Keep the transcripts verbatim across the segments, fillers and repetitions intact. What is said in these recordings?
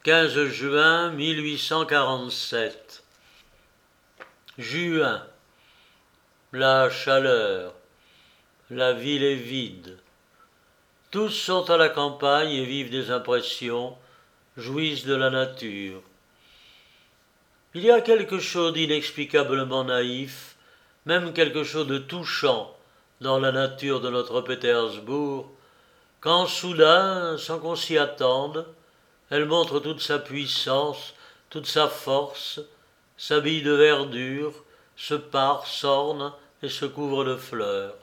quinze juin mille huit cent quarante-sept. Juin. La chaleur. La ville est vide. Tous sont à la campagne et vivent des impressions, jouissent de la nature. Il y a quelque chose d'inexplicablement naïf, même quelque chose de touchant dans la nature de notre Pétersbourg, quand soudain, sans qu'on s'y attende, elle montre toute sa puissance, toute sa force, s'habille de verdure, se pare, s'orne et se couvre de fleurs.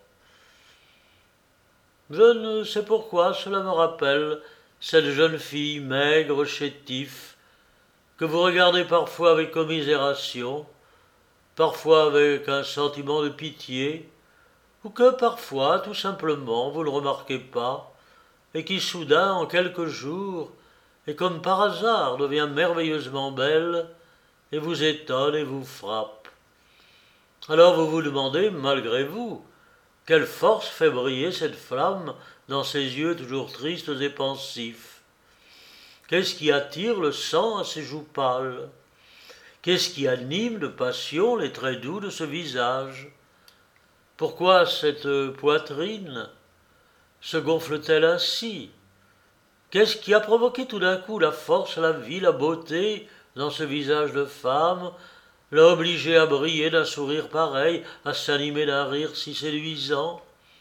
Je ne sais pourquoi cela me rappelle cette jeune fille maigre, chétive, que vous regardez parfois avec commisération, parfois avec un sentiment de pitié, ou que parfois, tout simplement, vous ne le remarquez pas, et qui soudain, en quelques jours, et comme par hasard, devient merveilleusement belle, et vous étonne et vous frappe. Alors vous vous demandez, malgré vous, quelle force fait briller cette flamme dans ses yeux toujours tristes et pensifs? Qu'est-ce qui attire le sang à ses joues pâles? Qu'est-ce qui anime de passion les traits doux de ce visage? Pourquoi cette poitrine se gonfle-t-elle ainsi? Qu'est-ce qui a provoqué tout d'un coup la force, la vie, la beauté dans ce visage de femme, l'a obligé à briller d'un sourire pareil, à s'animer d'un rire si séduisant?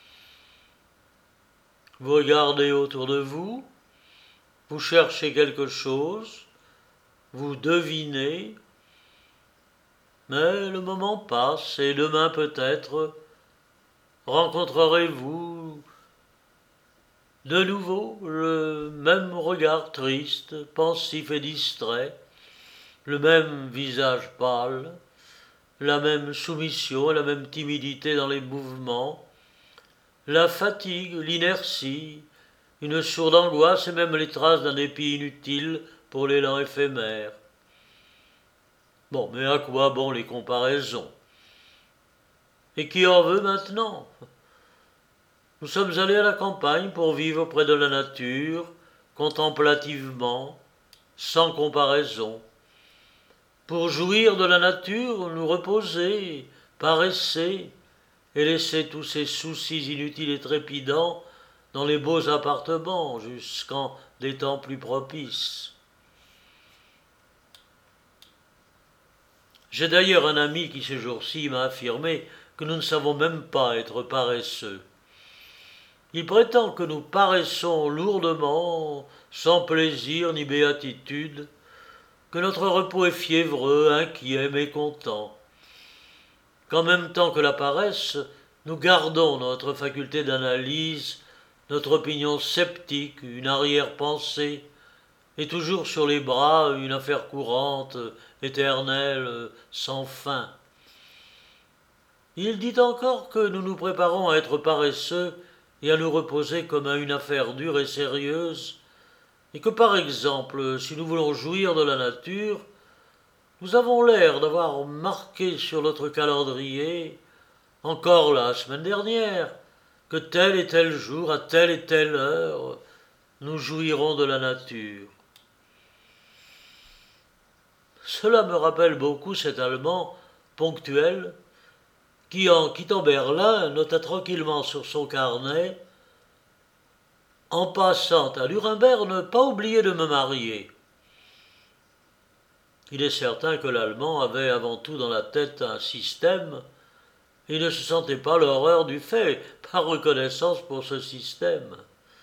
Vous regardez autour de vous, vous cherchez quelque chose, vous devinez, mais le moment passe et demain peut-être rencontrerez-vous de nouveau le même regard triste, pensif et distrait, le même visage pâle, la même soumission et la même timidité dans les mouvements, la fatigue, l'inertie, une sourde angoisse et même les traces d'un dépit inutile pour l'élan éphémère. Bon, mais à quoi bon les comparaisons? Et qui en veut maintenant? Nous sommes allés à la campagne pour vivre près de la nature, contemplativement, sans comparaison. Pour jouir de la nature, nous reposer, paresser, et laisser tous ces soucis inutiles et trépidants dans les beaux appartements jusqu'en des temps plus propices. J'ai d'ailleurs un ami qui ces jours-ci m'a affirmé que nous ne savons même pas être paresseux. Il prétend que nous paraissons lourdement, sans plaisir ni béatitude, que notre repos est fiévreux, inquiet, mécontent, qu'en même temps que la paresse, nous gardons notre faculté d'analyse, notre opinion sceptique, une arrière-pensée, et toujours sur les bras une affaire courante, éternelle, sans fin. Il dit encore que nous nous préparons à être paresseux et à nous reposer comme à une affaire dure et sérieuse, et que par exemple, si nous voulons jouir de la nature, nous avons l'air d'avoir marqué sur notre calendrier, encore la semaine dernière, que tel et tel jour, à telle et telle heure, nous jouirons de la nature. Cela me rappelle beaucoup cet Allemand ponctuel qui, en quittant Berlin, nota tranquillement sur son carnet « En passant à Nuremberg, ne pas oublier de me marier ». Il est certain que l'Allemand avait avant tout dans la tête un système et ne se sentait pas l'horreur du fait, par reconnaissance pour ce système.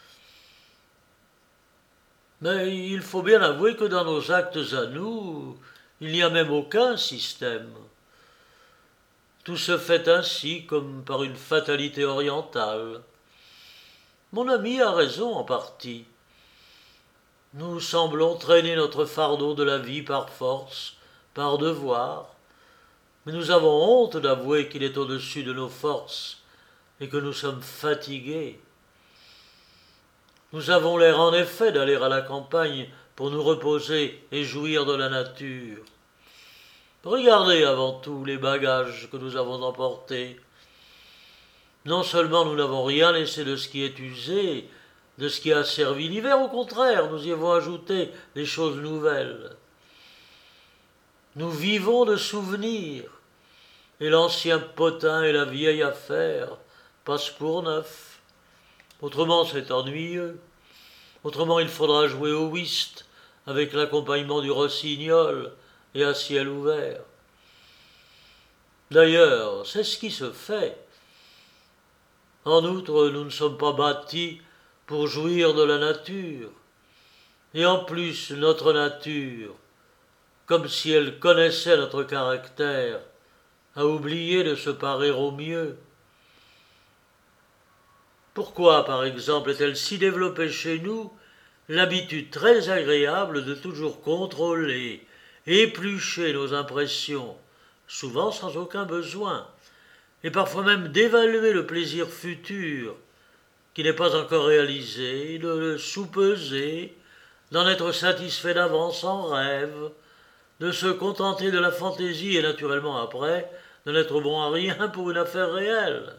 Mais il faut bien avouer que dans nos actes à nous, il n'y a même aucun système. Tout se fait ainsi comme par une fatalité orientale. Mon ami a raison en partie. Nous semblons traîner notre fardeau de la vie par force, par devoir, mais nous avons honte d'avouer qu'il est au-dessus de nos forces et que nous sommes fatigués. Nous avons l'air en effet d'aller à la campagne pour nous reposer et jouir de la nature. Regardez avant tout les bagages que nous avons emportés. Non seulement nous n'avons rien laissé de ce qui est usé, de ce qui a servi l'hiver, au contraire, nous y avons ajouté des choses nouvelles. Nous vivons de souvenirs, et l'ancien potin et la vieille affaire passent pour neuf. Autrement, c'est ennuyeux. Autrement, il faudra jouer au whist avec l'accompagnement du rossignol et à ciel ouvert. D'ailleurs, c'est ce qui se fait. En outre, nous ne sommes pas bâtis pour jouir de la nature. Et en plus, notre nature, comme si elle connaissait notre caractère, a oublié de se parer au mieux. Pourquoi, par exemple, est-elle si développée chez nous l'habitude très agréable de toujours contrôler, éplucher nos impressions, souvent sans aucun besoin, et parfois même d'évaluer le plaisir futur, qui n'est pas encore réalisé, de le soupeser, d'en être satisfait d'avance en rêve, de se contenter de la fantaisie et naturellement après, de n'être bon à rien pour une affaire réelle.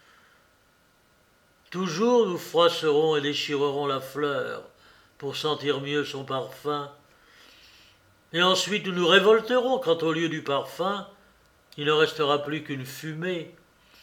Toujours nous froisserons et déchirerons la fleur pour sentir mieux son parfum, et ensuite nous nous révolterons quand au lieu du parfum, il ne restera plus qu'une fumée.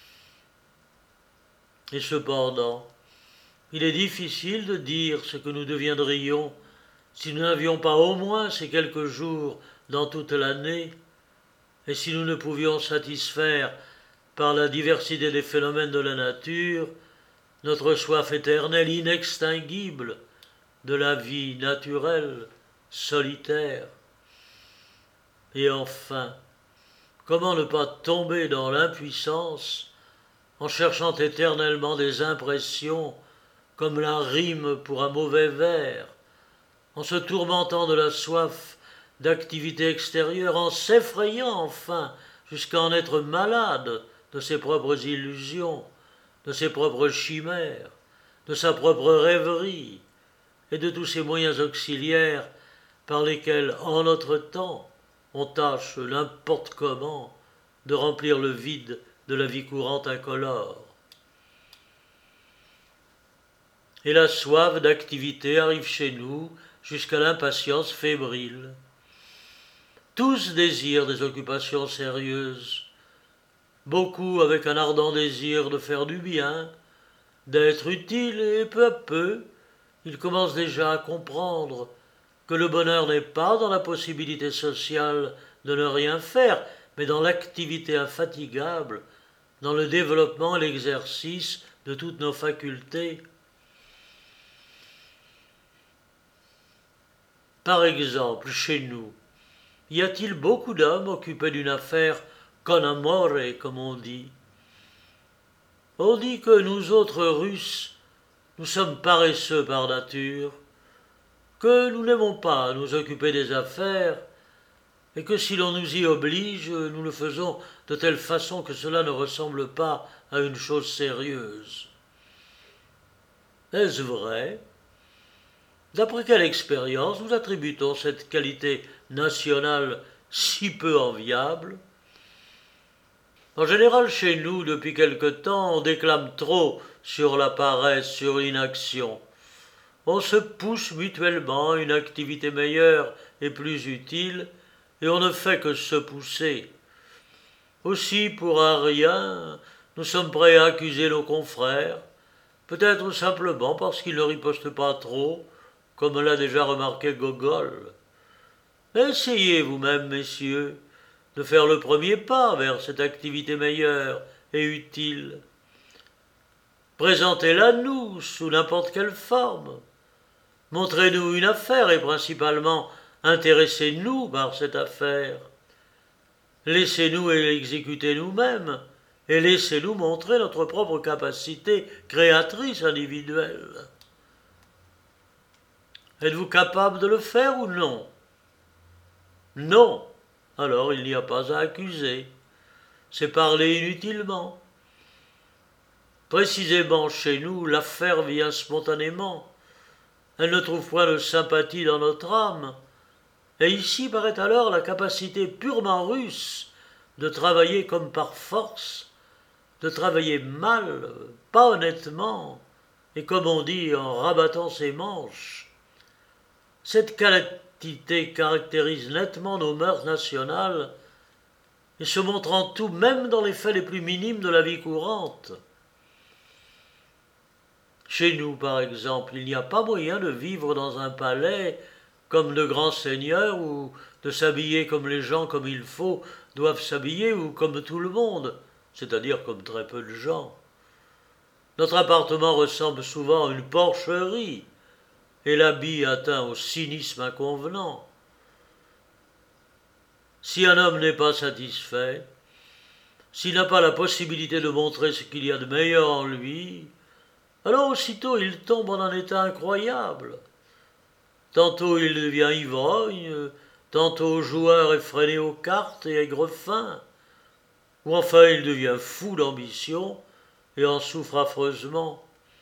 Et cependant, il est difficile de dire ce que nous deviendrions si nous n'avions pas au moins ces quelques jours dans toute l'année, et si nous ne pouvions satisfaire par la diversité des phénomènes de la nature notre soif éternelle, inextinguible, de la vie naturelle, solitaire. Et enfin, comment ne pas tomber dans l'impuissance en cherchant éternellement des impressions comme la rime pour un mauvais vers, en se tourmentant de la soif d'activité extérieure, en s'effrayant enfin jusqu'à en être malade de ses propres illusions, de ses propres chimères, de sa propre rêverie et de tous ces moyens auxiliaires par lesquels, en notre temps, on tâche n'importe comment de remplir le vide de la vie courante incolore. Et la soif d'activité arrive chez nous jusqu'à l'impatience fébrile. Tous désirent des occupations sérieuses, beaucoup avec un ardent désir de faire du bien, d'être utile, et peu à peu, ils commencent déjà à comprendre que le bonheur n'est pas dans la possibilité sociale de ne rien faire, mais dans l'activité infatigable, dans le développement et l'exercice de toutes nos facultés. Par exemple, chez nous, y a-t-il beaucoup d'hommes occupés d'une affaire con amore, comme on dit? On dit que nous autres Russes, nous sommes paresseux par nature, que nous n'aimons pas nous occuper des affaires, et que si l'on nous y oblige, nous le faisons de telle façon que cela ne ressemble pas à une chose sérieuse. Est-ce vrai? D'après quelle expérience nous attribue-t-on cette qualité nationale si peu enviable? En général, chez nous, depuis quelque temps, on déclame trop sur la paresse, sur l'inaction. On se pousse mutuellement à une activité meilleure et plus utile, et on ne fait que se pousser. Aussi, pour un rien, nous sommes prêts à accuser nos confrères, peut-être simplement parce qu'ils ne ripostent pas trop, comme l'a déjà remarqué Gogol. Essayez vous-même, messieurs, de faire le premier pas vers cette activité meilleure et utile. Présentez-la nous sous n'importe quelle forme. Montrez-nous une affaire et principalement intéressez-nous par cette affaire. Laissez-nous l'exécuter nous-mêmes et laissez-nous montrer notre propre capacité créatrice individuelle. Êtes-vous capable de le faire ou non? Non. Alors il n'y a pas à accuser. C'est parler inutilement. Précisément chez nous, l'affaire vient spontanément. Elle ne trouve point de sympathie dans notre âme. Et ici paraît alors la capacité purement russe de travailler comme par force, de travailler mal, pas honnêtement, et comme on dit, en rabattant ses manches. Cette qualité caractérise nettement nos mœurs nationales et se montre en tout, même dans les faits les plus minimes de la vie courante. Chez nous, par exemple, il n'y a pas moyen de vivre dans un palais comme de grands seigneurs ou de s'habiller comme les gens comme il faut doivent s'habiller ou comme tout le monde, c'est-à-dire comme très peu de gens. Notre appartement ressemble souvent à une porcherie et l'habit atteint au cynisme inconvenant. Si un homme n'est pas satisfait, s'il n'a pas la possibilité de montrer ce qu'il y a de meilleur en lui, alors aussitôt il tombe en un état incroyable. Tantôt il devient ivrogne, tantôt joueur effréné aux cartes et aigrefin, ou enfin il devient fou d'ambition et en souffre affreusement.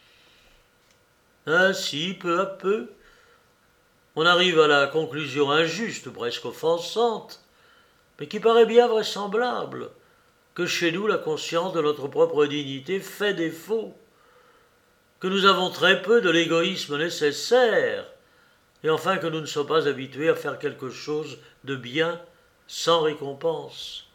Ainsi, peu à peu, on arrive à la conclusion injuste, presque offensante, mais qui paraît bien vraisemblable, que chez nous la conscience de notre propre dignité fait défaut, que nous avons très peu de l'égoïsme nécessaire, et enfin que nous ne sommes pas habitués à faire quelque chose de bien sans récompense.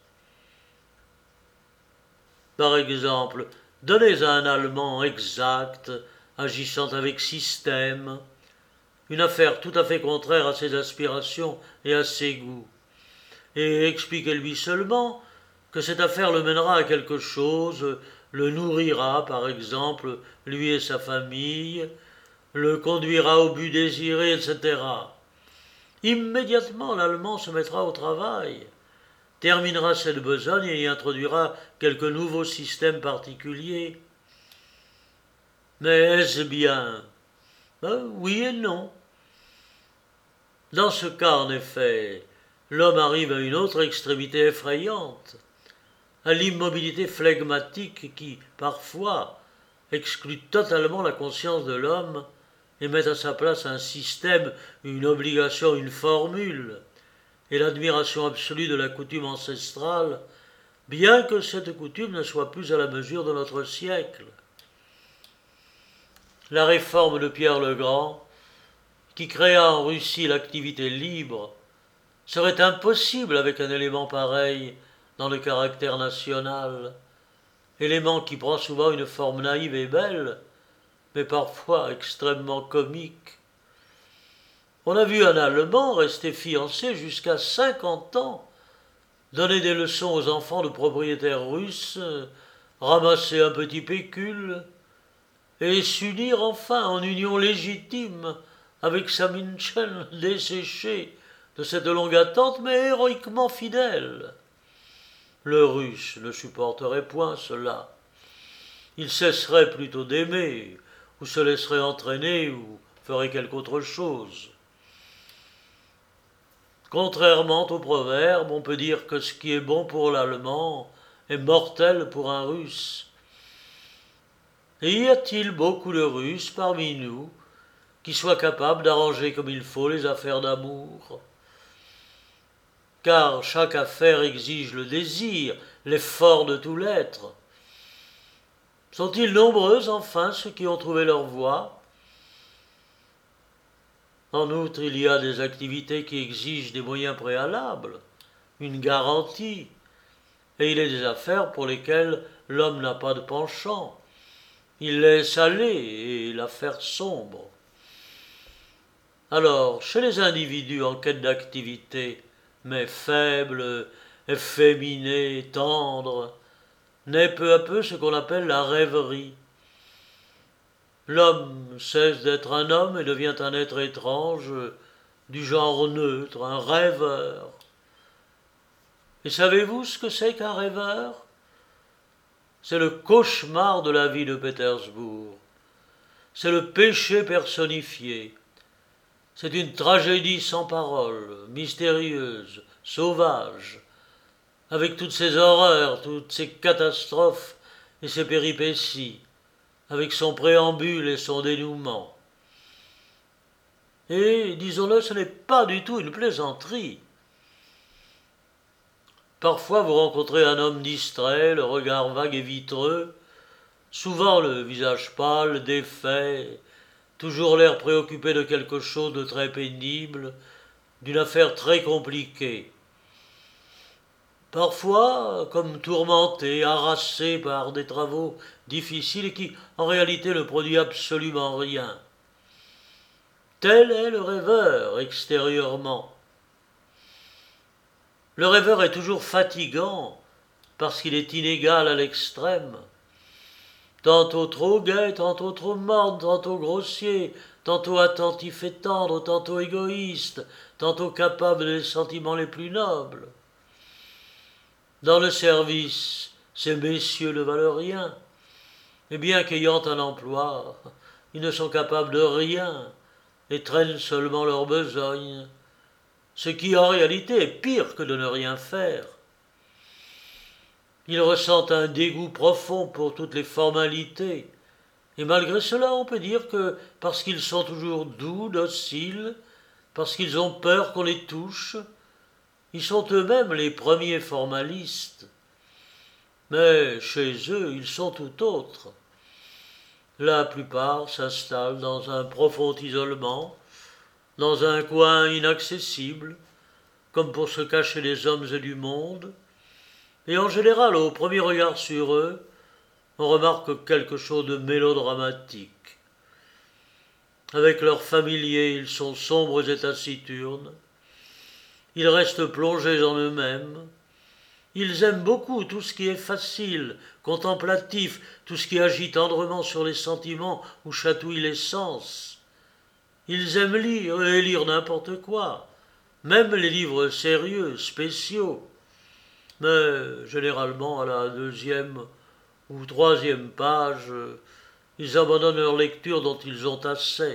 Par exemple, donnez à un Allemand exact, agissant avec système, une affaire tout à fait contraire à ses aspirations et à ses goûts, et expliquez-lui seulement que cette affaire le mènera à quelque chose, le nourrira, par exemple, lui et sa famille, le conduira au but désiré, et cetera. Immédiatement, l'Allemand se mettra au travail, terminera cette besogne et y introduira quelque nouveau système particulier. Mais est-ce bien? Ben, oui et non. Dans ce cas, en effet, l'homme arrive à une autre extrémité effrayante, à l'immobilité flegmatique qui, parfois, exclut totalement la conscience de l'homme et met à sa place un système, une obligation, une formule, et l'admiration absolue de la coutume ancestrale, bien que cette coutume ne soit plus à la mesure de notre siècle. La réforme de Pierre le Grand, qui créa en Russie l'activité libre, serait impossible avec un élément pareil dans le caractère national, élément qui prend souvent une forme naïve et belle, mais parfois extrêmement comique. On a vu un Allemand rester fiancé jusqu'à cinquante ans, donner des leçons aux enfants de propriétaires russes, ramasser un petit pécule, et s'unir enfin en union légitime avec sa Minchen desséchée de cette longue attente, mais héroïquement fidèle. Le Russe ne supporterait point cela. Il cesserait plutôt d'aimer, ou se laisserait entraîner, ou ferait quelque autre chose. Contrairement au proverbe, on peut dire que ce qui est bon pour l'Allemand est mortel pour un Russe. Et y a-t-il beaucoup de Russes parmi nous qui soient capables d'arranger comme il faut les affaires d'amour? Car chaque affaire exige le désir, l'effort de tout l'être. Sont-ils nombreux, enfin, ceux qui ont trouvé leur voie? En outre, il y a des activités qui exigent des moyens préalables, une garantie, et il y a des affaires pour lesquelles l'homme n'a pas de penchant. Il laisse aller et l'affaire sombre. Alors, chez les individus en quête d'activité, mais faibles, efféminés, tendres, naît peu à peu ce qu'on appelle la rêverie. L'homme cesse d'être un homme et devient un être étrange, du genre neutre, un rêveur. Et savez-vous ce que c'est qu'un rêveur? C'est le cauchemar de la vie de Pétersbourg. C'est le péché personnifié. C'est une tragédie sans parole, mystérieuse, sauvage, avec toutes ses horreurs, toutes ses catastrophes et ses péripéties, avec son préambule et son dénouement. Et, disons-le, ce n'est pas du tout une plaisanterie. Parfois vous rencontrez un homme distrait, le regard vague et vitreux, souvent le visage pâle, défait, toujours l'air préoccupé de quelque chose de très pénible, d'une affaire très compliquée. Parfois, comme tourmenté, harassé par des travaux difficiles et qui, en réalité, ne produit absolument rien. Tel est le rêveur extérieurement. Le rêveur est toujours fatigant parce qu'il est inégal à l'extrême. Tantôt trop gai, tantôt trop morne, tantôt grossier, tantôt attentif et tendre, tantôt égoïste, tantôt capable des sentiments les plus nobles. Dans le service, ces messieurs ne valent rien, et bien qu'ayant un emploi, ils ne sont capables de rien et traînent seulement leurs besognes, ce qui en réalité est pire que de ne rien faire. Ils ressentent un dégoût profond pour toutes les formalités, et malgré cela on peut dire que parce qu'ils sont toujours doux, dociles, parce qu'ils ont peur qu'on les touche, ils sont eux-mêmes les premiers formalistes. Mais chez eux, ils sont tout autres. La plupart s'installent dans un profond isolement, dans un coin inaccessible, comme pour se cacher des hommes et du monde, et en général, au premier regard sur eux, on remarque quelque chose de mélodramatique. Avec leurs familiers, ils sont sombres et taciturnes. Ils restent plongés en eux-mêmes. Ils aiment beaucoup tout ce qui est facile, contemplatif, tout ce qui agit tendrement sur les sentiments ou chatouille les sens. Ils aiment lire et lire n'importe quoi, même les livres sérieux, spéciaux. Mais généralement, à la deuxième ou troisième page, ils abandonnent leur lecture dont ils ont assez.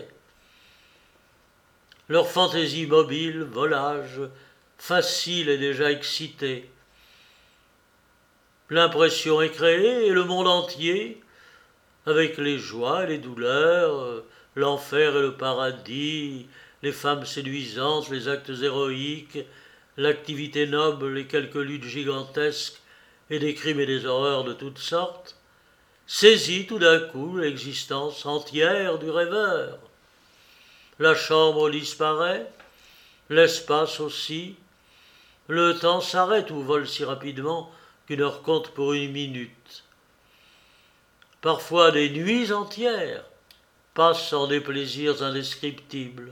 Leur fantaisie mobile, volage, facile et déjà excitée. L'impression est créée et le monde entier, avec les joies et les douleurs, l'enfer et le paradis, les femmes séduisantes, les actes héroïques, l'activité noble, les quelques luttes gigantesques et des crimes et des horreurs de toutes sortes, saisit tout d'un coup l'existence entière du rêveur. La chambre disparaît, l'espace aussi, le temps s'arrête ou vole si rapidement qu'une heure compte pour une minute. Parfois des nuits entières passent en des plaisirs indescriptibles.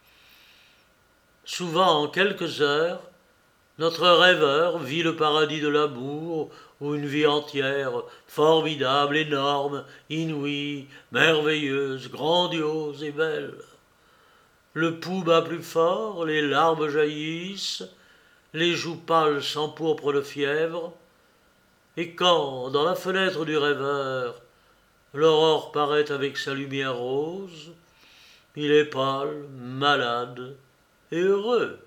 Souvent en quelques heures, notre rêveur vit le paradis de l'amour ou une vie entière, formidable, énorme, inouïe, merveilleuse, grandiose et belle. Le pouls bat plus fort, les larmes jaillissent, les joues pâles s'empourprent de fièvre, et quand, dans la fenêtre du rêveur, l'aurore paraît avec sa lumière rose, il est pâle, malade et heureux.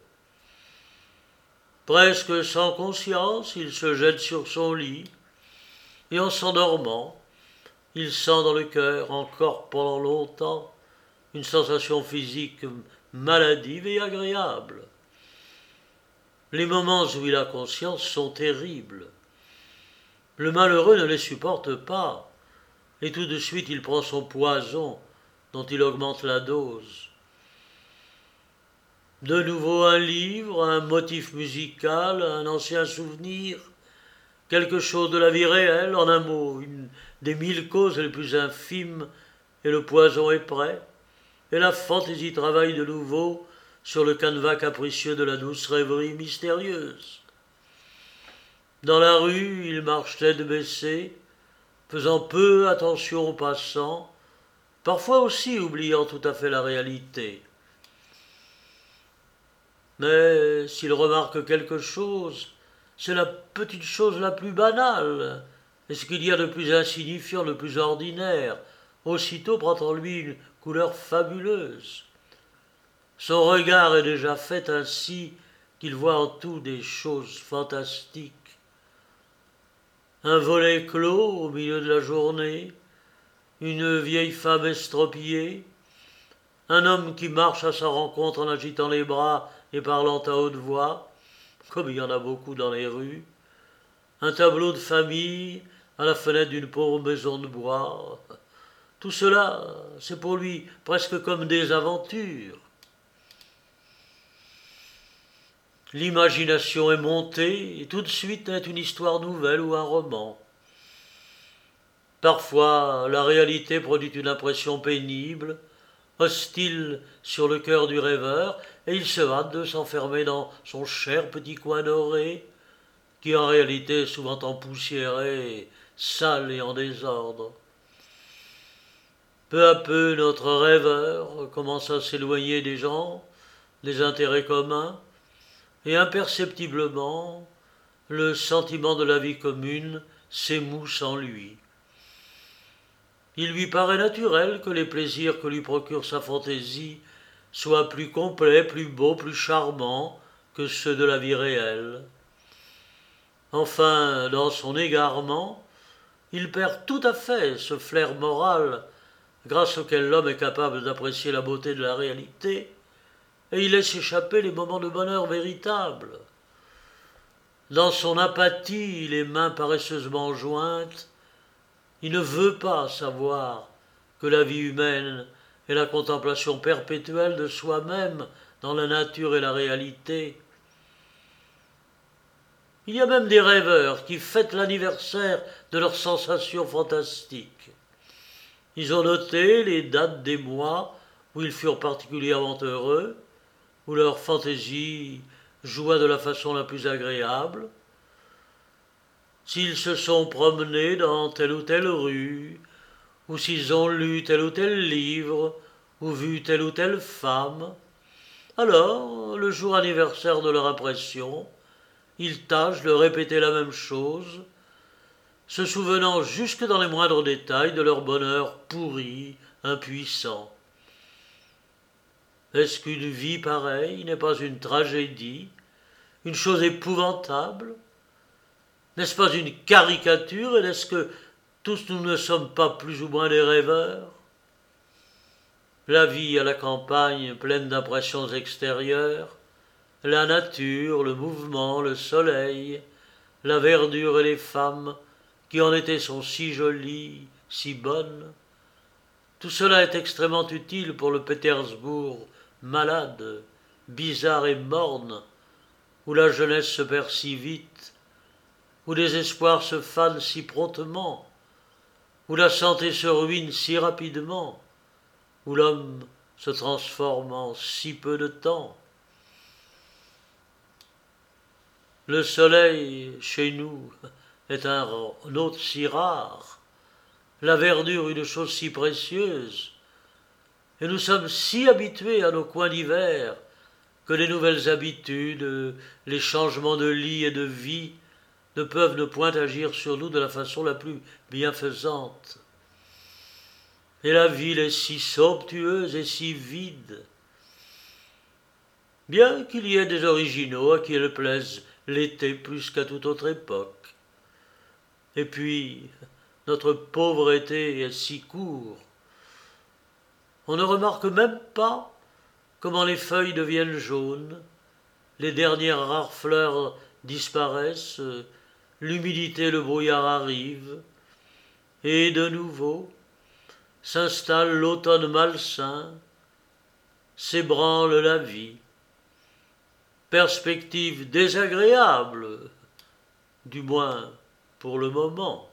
Presque sans conscience, il se jette sur son lit, et en s'endormant, il sent dans le cœur, encore pendant longtemps, une sensation physique maladive et agréable. Les moments où il a conscience sont terribles. Le malheureux ne les supporte pas, et tout de suite il prend son poison, dont il augmente la dose. De nouveau un livre, un motif musical, un ancien souvenir, quelque chose de la vie réelle, en un mot, une des mille causes les plus infimes, et le poison est prêt, et la fantaisie travaille de nouveau sur le canevas capricieux de la douce rêverie mystérieuse. Dans la rue, il marche tête baissée, faisant peu attention aux passants, parfois aussi oubliant tout à fait la réalité. Mais s'il remarque quelque chose, c'est la petite chose la plus banale, et ce qu'il y a de plus insignifiant, de plus ordinaire, aussitôt prend en lui une couleur fabuleuse. Son regard est déjà fait ainsi qu'il voit en tout des choses fantastiques. Un volet clos au milieu de la journée, une vieille femme estropiée, un homme qui marche à sa rencontre en agitant les bras et parlant à haute voix, comme il y en a beaucoup dans les rues, un tableau de famille à la fenêtre d'une pauvre maison de bois. Tout cela, c'est pour lui presque comme des aventures. L'imagination est montée et tout de suite naît une histoire nouvelle ou un roman. Parfois, la réalité produit une impression pénible, hostile sur le cœur du rêveur, et il se hâte de s'enfermer dans son cher petit coin doré, qui en réalité est souvent empoussiéré, sale et en désordre. Peu à peu, notre rêveur commence à s'éloigner des gens, des intérêts communs, et imperceptiblement, le sentiment de la vie commune s'émousse en lui. Il lui paraît naturel que les plaisirs que lui procure sa fantaisie soient plus complets, plus beaux, plus charmants que ceux de la vie réelle. Enfin, dans son égarement, il perd tout à fait ce flair moral grâce auquel l'homme est capable d'apprécier la beauté de la réalité, et il laisse échapper les moments de bonheur véritables. Dans son apathie, les mains paresseusement jointes, il ne veut pas savoir que la vie humaine est la contemplation perpétuelle de soi-même dans la nature et la réalité. Il y a même des rêveurs qui fêtent l'anniversaire de leurs sensations fantastiques. Ils ont noté les dates des mois où ils furent particulièrement heureux, où leur fantaisie joua de la façon la plus agréable. S'ils se sont promenés dans telle ou telle rue, ou s'ils ont lu tel ou tel livre, ou vu telle ou telle femme, alors, le jour anniversaire de leur impression, ils tâchent de répéter la même chose, se souvenant jusque dans les moindres détails de leur bonheur pourri, impuissant. Est-ce qu'une vie pareille n'est pas une tragédie, une chose épouvantable? N'est-ce pas une caricature, et n'est-ce que tous nous ne sommes pas plus ou moins des rêveurs? La vie à la campagne, pleine d'impressions extérieures, la nature, le mouvement, le soleil, la verdure et les femmes, qui en été sont si jolies, si bonnes, tout cela est extrêmement utile pour le Pétersbourg malade, bizarre et morne, où la jeunesse se perd si vite, où les espoirs se fanent si promptement, où la santé se ruine si rapidement, où l'homme se transforme en si peu de temps. Le soleil, chez nous, est un hôte si rare, la verdure une chose si précieuse, et nous sommes si habitués à nos coins d'hiver que les nouvelles habitudes, les changements de lit et de vie ne peuvent ne point agir sur nous de la façon la plus bienfaisante. Et la ville est si somptueuse et si vide. Bien qu'il y ait des originaux à qui elle plaise l'été plus qu'à toute autre époque. Et puis, notre pauvre été est si court. On ne remarque même pas comment les feuilles deviennent jaunes, les dernières rares fleurs disparaissent, l'humidité et le brouillard arrivent, et de nouveau s'installe l'automne malsain, s'ébranle la vie. Perspective désagréable, du moins pour le moment.